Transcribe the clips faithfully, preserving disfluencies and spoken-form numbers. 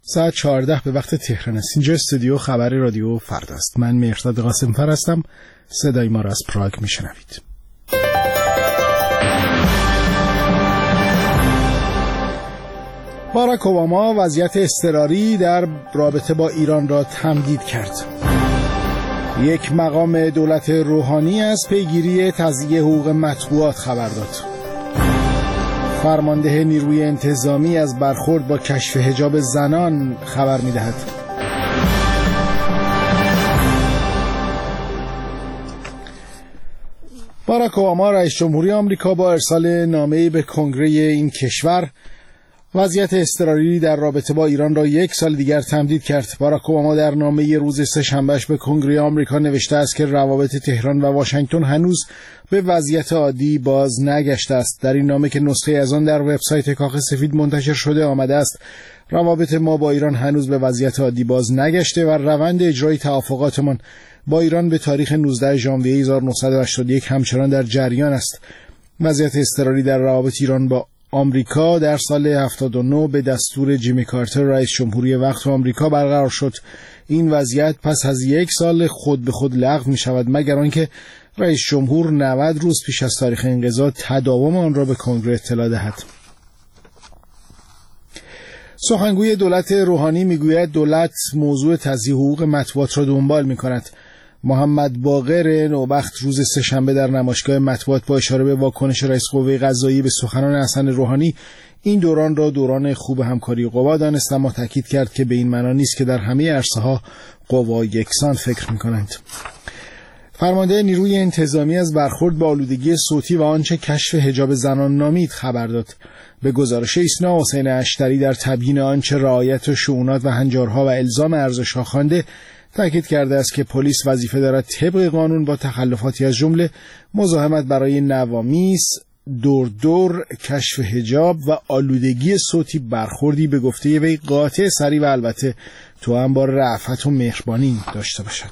ساعت چهارده به وقت تهران است. اینجا استودیو خبر رادیو فردا است. من مهرداد قاسم‌فر هستم. صدای ما را از پراگ میشنوید. باراک اوباما وضعیت اضطراری در رابطه با ایران را تمدید کرد. یک مقام دولت روحانی از پیگیری تضییع حقوق مطبوعات خبر داد. فرمانده نیروی انتظامی از برخورد با کشف حجاب زنان خبر می‌دهد. باراک اوباما رئیس جمهوری آمریکا با ارسال نامه‌ای به کنگره این کشور وضعیت اضطراری در رابطه با ایران را یک سال دیگر تمدید کرد. باراک اوباما در نامه روز سه‌شنبه‌اش به کنگره آمریکا نوشته است که روابط تهران و واشنگتن هنوز به وضعیت عادی باز نگشته است. در این نامه که نسخه از آن در وبسایت کاخ سفید منتشر شده آمده است روابط ما با ایران هنوز به وضعیت عادی باز نگشته و روند اجرای توافقاتمان با ایران به تاریخ نوزدهم ژانویه هزار و نهصد و هشتاد و یک همچنان در جریان است. وضعیت اضطراری در روابط ایران با آمریکا در سال هفتاد و نه به دستور جیمی کارتر رئیس جمهوری وقت آمریکا برقرار شد. این وضعیت پس از یک سال خود به خود لغو می شود مگر آنکه رئیس جمهور نود روز پیش از تاریخ انقضا تداوم آن را به کنگره اطلاع دهد. سخنگوی دولت روحانی میگوید دولت موضوع تضییع حقوق مطبوعات را دنبال می کند. محمد باقر نوبخت روز سه‌شنبه در نمایشگاه مطبوعات با اشاره به واکنش رئیس قوه قضاییه به سخنان حسن روحانی این دوران را دوران خوب همکاری قوا دانست، اما تاکید کرد که به این معنا نیست که در همه عرصه‌ها قوا یکسان فکر می‌کنند. فرمانده نیروی انتظامی از برخورد با آلودگی صوتی و آنچه کشف حجاب زنان نامید خبر داد. به گزارش ایسنا حسین اشتری در تبیین آنچه رعایت شؤونات و هنجارها و الزام ارزش‌ها خوانده تأکید کرده است که پلیس وظیفه دارد طبق قانون با تخلفاتی از جمله مزاحمت برای نوامیس، دور دور، کشف حجاب و آلودگی صوتی برخوردی به گفته وی قاطع، سریع و البته توأم با رأفت و مهربانی داشته باشد.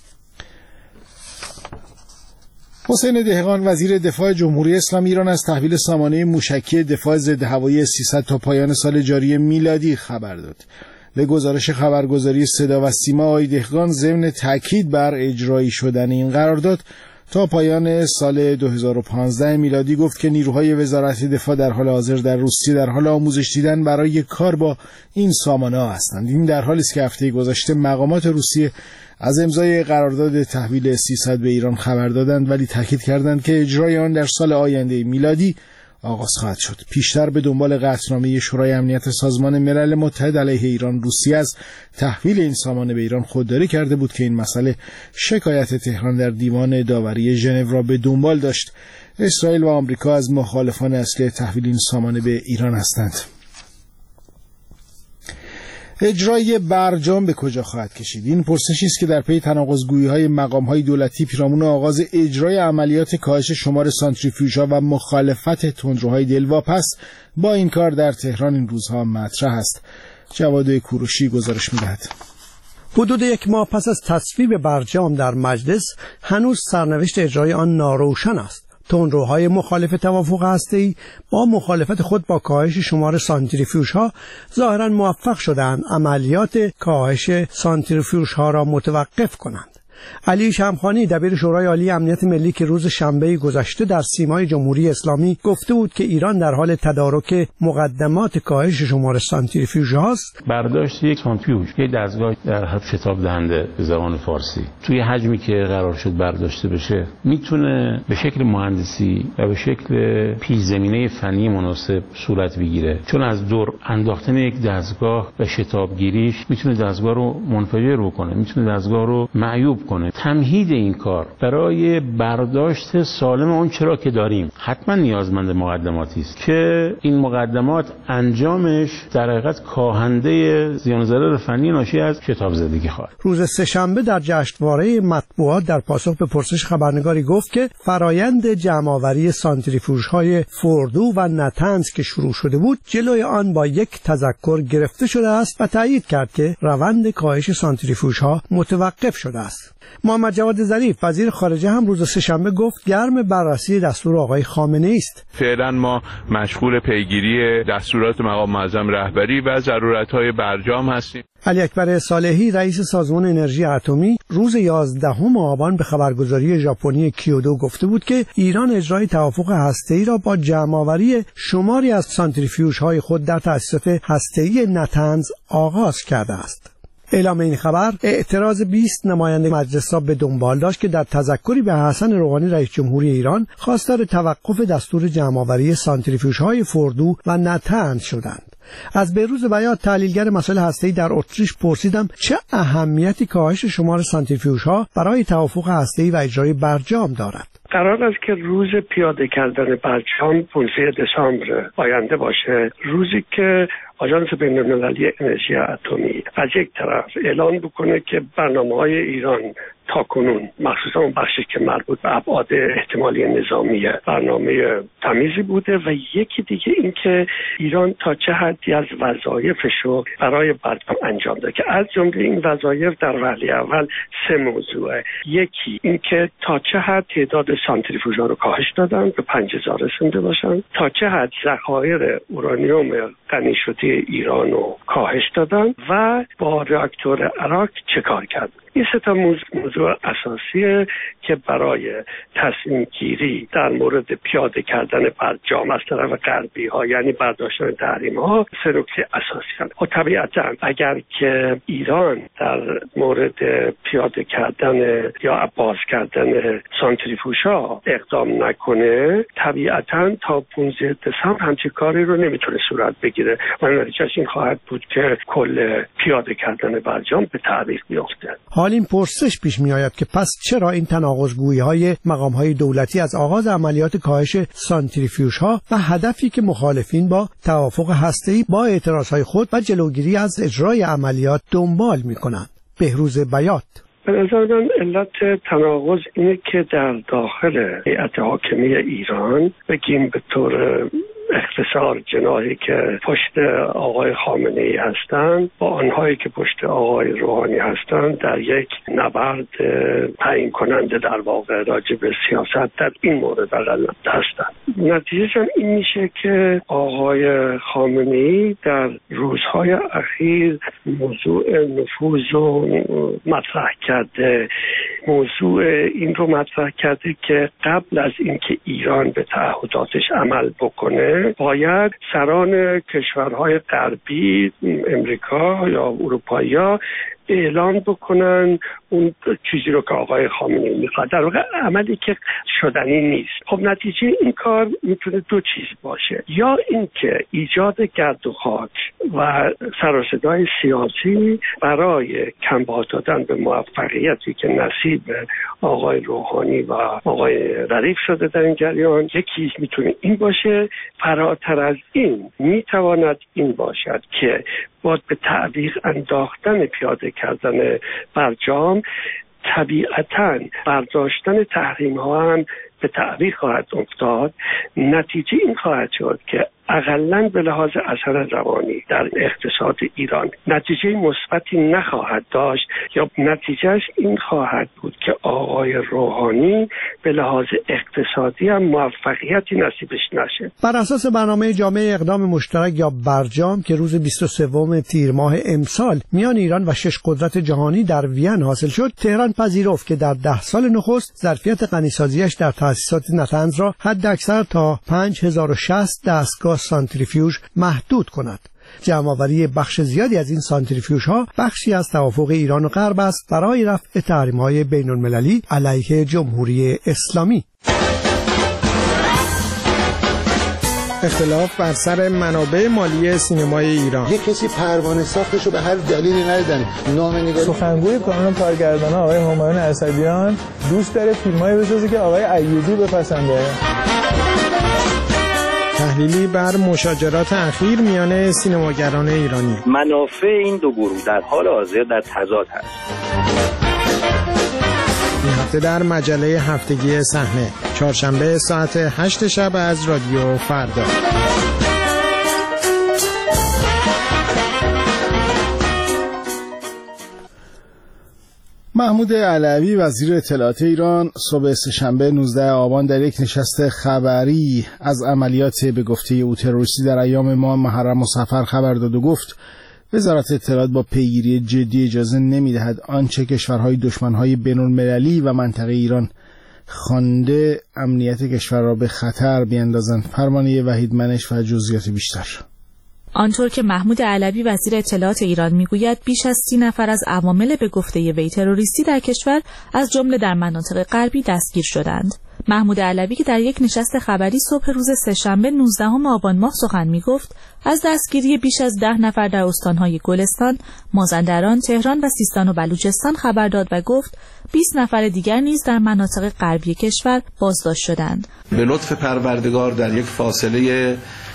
حسین دهقان وزیر دفاع جمهوری اسلامی ایران از تحویل سامانه موشکی دفاع ضد هوایی سیصد تا پایان سال جاری میلادی خبر داد. به گزارش خبرگزاری صدا و سیما آقای دهقان ضمن تاکید بر اجرایی شدن این قرارداد تا پایان سال دو هزار و پانزده میلادی گفت که نیروهای وزارت دفاع در حال حاضر در روسیه در حال آموزش دیدن برای کار با این سامانه هستند. این در حالی است که هفته گذشته مقامات روسیه از امضای قرارداد تحویل سیصد به ایران خبر دادند ولی تاکید کردند که اجرای آن در سال آینده میلادی آغاز خواهد شد. پیشتر به دنبال قطعنامه شورای امنیت سازمان ملل متحد علیه ایران روسیه از تحویل این سامانه به ایران خودداری کرده بود که این مسئله شکایت تهران در دیوان داوری ژنو را به دنبال داشت. اسرائیل و آمریکا از مخالفان اصلی تحویل این سامانه به ایران هستند. اجرای برجام به کجا خواهد کشید؟ این پرسشی است که در پی تناقض‌گویی‌های مقام‌های دولتی پیرامون آغاز اجرای عملیات کاهش شمار سانتریفیوژها و مخالفت تندروهای دلواپس با این کار در تهران این روزها مطرح است. جواد کوروشی گزارش می‌دهد. حدود یک ماه پس از تصویب برجام در مجلس هنوز سرنوشت اجرای آن ناروشن است. تندروهای مخالف توافق هسته‌ای با مخالفت خود با کاهش شمار سانتریفیوژها ظاهراً موفق شدند عملیات کاهش سانتریفیوژها را متوقف کنند. علی شمخانی دبیر شورای عالی امنیت ملی که روز شنبه گذشته در سیمای جمهوری اسلامی گفته بود که ایران در حال تدارک مقدمات کاهش شمار سانتریفیوژها است. برداشت یک سانتریفیوژ، یک دستگاه در حد شتاب دهنده به زبان فارسی، توی حجمی که قرار شد برداشته بشه میتونه به شکل مهندسی و به شکل پیش زمینه فنی مناسب صورت بگیره، چون از دور انداختن یک دستگاه و شتابگیریش میتونه دستگاه رو منفجر بکنه، میتونه دستگاه رو معیوب کنه. تمهید این کار برای برداشت سالم اون چرا که داریم حتما نیازمند مقدماتی است که این مقدمات انجامش در حقیقت کاهنده زیان و ضرر فنی ناشی از شتاب زدگی خواهد. روز سه‌شنبه در جشنواره مطبوعات در پاسخ به پرسش خبرنگاری گفت که فرایند جمع‌آوری سانتریفیوژهای فوردو و نتنز که شروع شده بود جلوی آن با یک تذکر گرفته شده است و تایید کرد که روند کاهش سانتریفیوژها متوقف شده است. محمد جواد ظریف وزیر خارجه هم روز سه‌شنبه گفت گرم بررسی دستور آقای خامنه‌ای است. فعلا ما مشغول پیگیری دستورات مقام معظم رهبری و ضرورت‌های برجام هستیم. علی اکبر صالحی رئیس سازمان انرژی اتمی روز یازدهم آبان به خبرگزاری ژاپنی کیودو گفته بود که ایران اجرای توافق هسته‌ای را با جمع‌آوری شماری از سانتریفیوژهای خود در تأسیسات هسته‌ای نتنز آغاز کرده است. اعلام این خبر اعتراض بیست نماینده مجلس را به دنبال داشت که در تذکری به حسن روحانی رئیس جمهوری ایران خواستار توقف دستور جمع‌آوری سانتریفیوژهای فردو و نتنز شدند. از بهروز بیات تحلیلگر مسائل هسته‌ای در اتریش پرسیدم چه اهمیتی کاهش شمار سانتریفیوژها برای توافق هسته‌ای و اجرای برجام دارد. قرار است که روز پیاده کردن برجام پانزده دسامبر آینده باشه، روزی که آژانس بین‌المللی انرژی اتمی از یک طرف اعلان بکنه که برنامه‌های ایران تاکنون مخصوصا اون بخشی که مربوط به ابعاد احتمالی نظامی برنامه تمیزی بوده و یکی دیگه این که ایران تا چه حدی از وظایفش رو برای برجام انجام داده که از جمله این وظایف در وهله اول سه موضوعه. یکی این که تا چه حد تعداد سانتریفیوژها رو کاهش دادن به پنج هزار رسونده باشن، تا چه حد ذخایر اورانیوم غنی شده ایران رو کاهش دادن و با راکتور عراق چه کار کردن. این سه تا موضوع اساسیه که برای تصمیم گیری در مورد پیاده کردن برجام از طرف غربی ها یعنی برداشتن تحریم ها سه نکته اساسی هستند. و طبیعتا اگر که ایران در مورد پیاده کردن یا باز کردن سانتریفیوژها اقدام نکنه، طبیعتا تا پانزده دسامبر همچین کاری رو نمیتونه صورت بگیره و نتیجهش این خواهد بود که کل پیاده کردن برجام به تعویق بیفته. حال این پرسش پیش می آید که پس چرا این تناقض‌گویی های مقام های دولتی از آغاز عملیات کاهش سانتریفیوژها و هدفی که مخالفین با توافق هسته‌ای با اعتراض های خود و جلوگیری از اجرای عملیات دنبال می کنند؟ بهروز بیات: به نظر من علت تناقض اینه که در داخل هیئت حاکمه ایران بگیم به طور اختصار جناحی که پشت آقای خامنه‌ای هستند با آنهایی که پشت آقای روحانی هستند در یک نبرد تعیین کننده در واقع راجع به سیاست در این مورد هستند. نتیجه این میشه که آقای خامنه‌ای در روزهای اخیر موضوع نفوذ رو مطرح کرده، موضوع این رو مطرح کرده که قبل از اینکه ایران به تعهداتش عمل بکنه باید سران کشورهای غربی، امریکا یا اروپایی‌ها اعلان بکنن اون چیزی رو که آقای خامنه‌ای میخواد، در واقع عملی که شدنی نیست. خب نتیجه این کار میتونه دو چیز باشه، یا اینکه ایجاد گرد و خاک و سر و صدای سیاسی برای کمبود دادن به موفقیتی که نصیب آقای روحانی و آقای ظریف شده در این جریان، یکی میتونه این باشه. فراتر از این میتواند این باشد که با به تعویق انداختن پیاده کردن برجام طبیعتاً برداشتن تحریم ها هم به تعویق خواهد افتاد. نتیجه این خواهد شد که اقلاً به لحاظ اثر روانی در اقتصاد ایران نتیجه مثبتی نخواهد داشت، یا نتیجهش این خواهد بود که آقای روحانی به لحاظ اقتصادی هم موفقیتی نصیبش نشه. بر اساس برنامه جامع اقدام مشترک یا برجام که روز بیست و سوم تیر ماه امسال میان ایران و شش قدرت جهانی در وین حاصل شد، تهران پذیرفت که در ده سال نخست ظرفیت غنیسازیش در تأسیسات نتنز را حداکثر تا پنج هزار و شصت دستگاه سانتریفیوژ محدود کند. جمع‌آوری بخش زیادی از این سانتریفیوژها بخشی از توافق ایران و غرب است برای رفع تحریم‌های بین‌المللی علیه جمهوری اسلامی. اختلاف بر سر منابع مالی سینمای ایران. یه کسی پروانه ساختش رو به هر دلیلی ندیدن. نامه‌نگاری. سخنگوی کانون کارگردان آقای همایون اسدیان دوست داره فیلمایی بسازه که آقای ایوبی بپسنده. تحلیلی بر مشاجرات اخیر میان سینماگران ایرانی. منافع این دو گروه در حال حاضر در تضاد هست. این هفته در مجله هفتگی صحنه، چهارشنبه ساعت هشت شب از رادیو فردا. محمود علوی وزیر اطلاعات ایران صبح سه‌شنبه نوزدهم آبان در یک نشست خبری از عملیات به گفته او تروریستی در ایام ماه محرم و صفر خبر داد و گفت وزارت اطلاعات با پیگیری جدی اجازه نمی‌دهد آنچه کشورهای دشمن‌های بین‌المللی و منطقه ایران خوانده امنیت کشور را به خطر بیندازند. فرمانده وحید منش و جزئیات بیشتر. آنطور که محمود علوی وزیر اطلاعات ایران میگوید بیش از سی نفر از عوامل به گفته وی تروریستی در کشور از جمله در مناطق غربی دستگیر شدند. محمود علوی که در یک نشست خبری صبح روز سه‌شنبه نوزدهم آبان ماه سخن میگفت از دستگیری بیش از ده نفر در استانهای گلستان، مازندران، تهران و سیستان و بلوچستان خبر داد و گفت بیست نفر دیگر نیز در مناطق غربی کشور بازداشت شدند. به لطف پروردگار در یک فاصله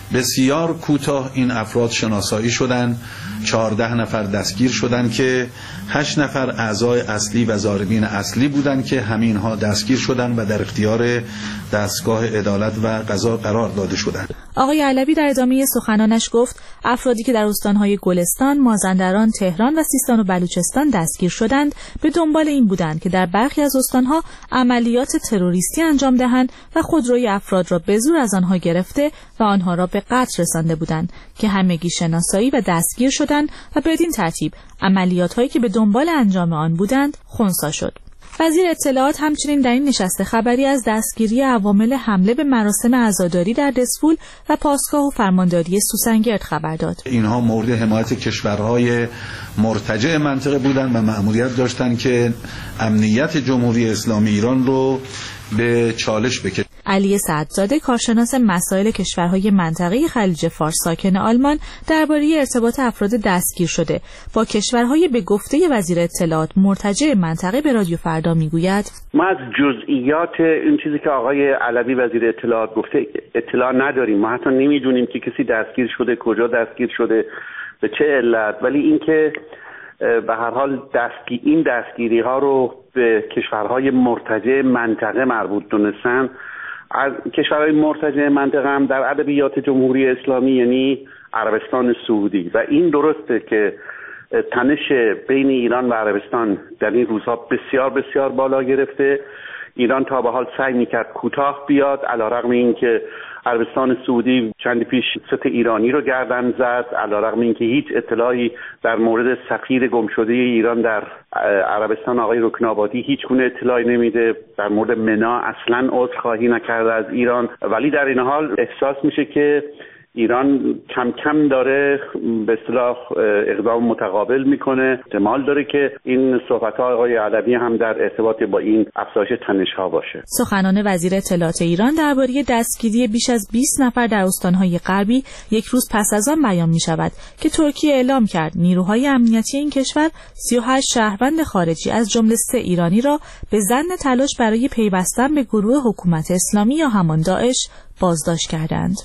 بسیار کوتاه این افراد شناسایی شدند. چهارده نفر دستگیر شدند که هشت نفر اعضای اصلی و ضاربین اصلی بودند که همینها دستگیر شدند و در اختیار دستگاه عدالت و قضا قرار داده شدند. آقای علوی در ادامه سخنانش گفت افرادی که در استانهای گلستان، مازندران، تهران و سیستان و بلوچستان دستگیر شدند به دنبال این بودند که در برخی از استانها عملیات تروریستی انجام دهند و خودروی افراد را به زور از آنها گرفته و آنها را به قتل رسانده بودند که همگی شناسایی و دستگیر شدند و بدین ترتیب عملیات‌هایی که به دنبال انجام آن بودند خنثی شد. وزیر اطلاعات همچنین در این نشست خبری از دستگیری عوامل حمله به مراسم عزاداری در دسفول و پاسگاه و فرمانداری سوسنگرد خبر داد. اینها مورد حمایت کشورهای مرتجع منطقه بودند و مأموریت داشتند که امنیت جمهوری اسلامی ایران رو به چالش بکشند. علی سعدزاده کارشناس مسائل کشورهای منطقه خلیج فارس ساکن آلمان درباره ارتباط افراد دستگیر شده با کشورهای به گفته وزیر اطلاعات مرتجع منطقه به رادیو فردا میگوید ما از جزئیات این چیزی که آقای علوی وزیر اطلاعات گفته اطلاع نداریم. ما حتی نمیدونیم که کسی دستگیر شده، کجا دستگیر شده، به چه علت. ولی اینکه به هر حال دستگیر این دستگیری ها رو به کشورهای مرتجع منطقه مربوط دونستن. از کشورهای مرتجع منطقه هم در ادبیات جمهوری اسلامی یعنی عربستان سعودی و این درسته که تنش بین ایران و عربستان در این روزها بسیار بسیار بالا گرفته. ایران تا به حال سعی میکرد کوتاه بیاد، علیرغم اینکه عربستان سعودی چند پیش ست ایرانی رو گردن زد، علیرغم اینکه هیچ اطلاعی در مورد سفیر گمشده ایران در عربستان آقای رکنابادی هیچ گونه اطلاعی نمیده، در مورد منا اصلا عذرخواهی نکرده از ایران. ولی در این حال احساس میشه که ایران کم کم داره به اصطلاح اقدام متقابل میکنه. احتمال داره که این صحبت‌ها آقای علوی هم در ارتباط با این افزایش تنش‌ها باشه. سخنان وزیر اطلاعات ایران درباره دستگیری بیش از بیست نفر در استان‌های غربی یک روز پس از آن بیان می‌شود که ترکیه اعلام کرد نیروهای امنیتی این کشور سی و هشت شهروند خارجی از جمله سه ایرانی را به ظن تلاش برای پیوستن به گروه حکومت اسلامی یا همان داعش بازداشت کردند.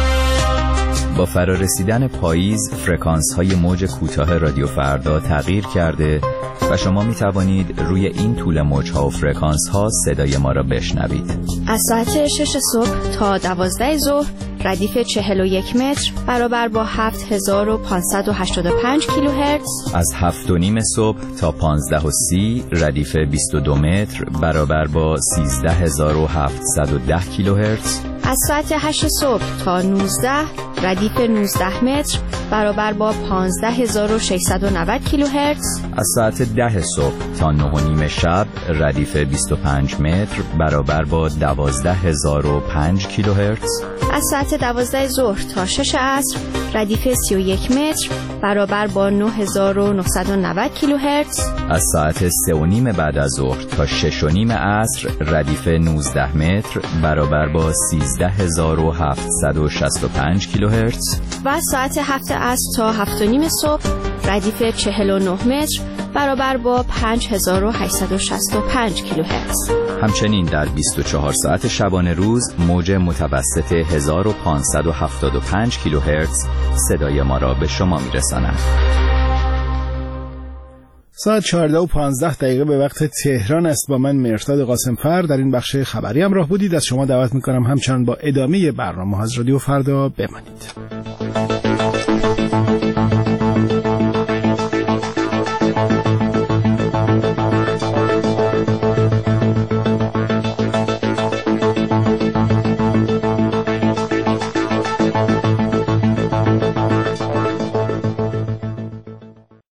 با فرارسیدن پاییز فرکانس‌های موج کوتاه رادیو فردا تغییر کرده و شما می توانید روی این طول موج‌ها و فرکانس‌ها صدای ما را بشنوید. از ساعت شش صبح تا دوازده ظهر ردیف چهل و یک متر برابر با هفت هزار و پانصد و هشتاد و پنج کیلوهرتز. از هفت و نیم صبح تا پانزده و سی ردیف بیست و دو متر برابر با سیزده هزار و هفتصد و ده کیلوهرتز. از ساعت هشت صبح تا نوزده ردیف نوزده متر برابر با پانزده هزار و ششصد و نود کیلوهرتز. از ساعت ده صبح تا نه و نیم شب ردیف بیست و پنج متر برابر با دوازده هزار و پنج کیلوهرتز. از ساعت دوازده ظهر تا شش عصر ردیف سی و یک متر برابر با نه هزار و نهصد و نود کیلوهرتز. از ساعت سه و نیم بعد از ظهر تا شش و نیم عصر ردیف نوزده متر برابر با سیزده هزار و هفتصد و شصت و پنج کیلوهرتز. و از ساعت هفت عصر تا هفت و نیم صبح ردیف چهل و نه متر برابر با پنج هزار و هشتصد و شصت و پنج کیلوهرتز. همچنین در بیست و چهار ساعت شبانه روز موج متوسط هزار و پانصد و هفتاد و پنج کیلوهرتز صدای ما را به شما میرساند. ساعت چهارده و پانزده دقیقه به وقت تهران است. با من مرداد قاسمفر در این بخش خبری همراه بودید. از شما دعوت میکنم همچنان با ادامه برنامه از رادیو فردا بمانید.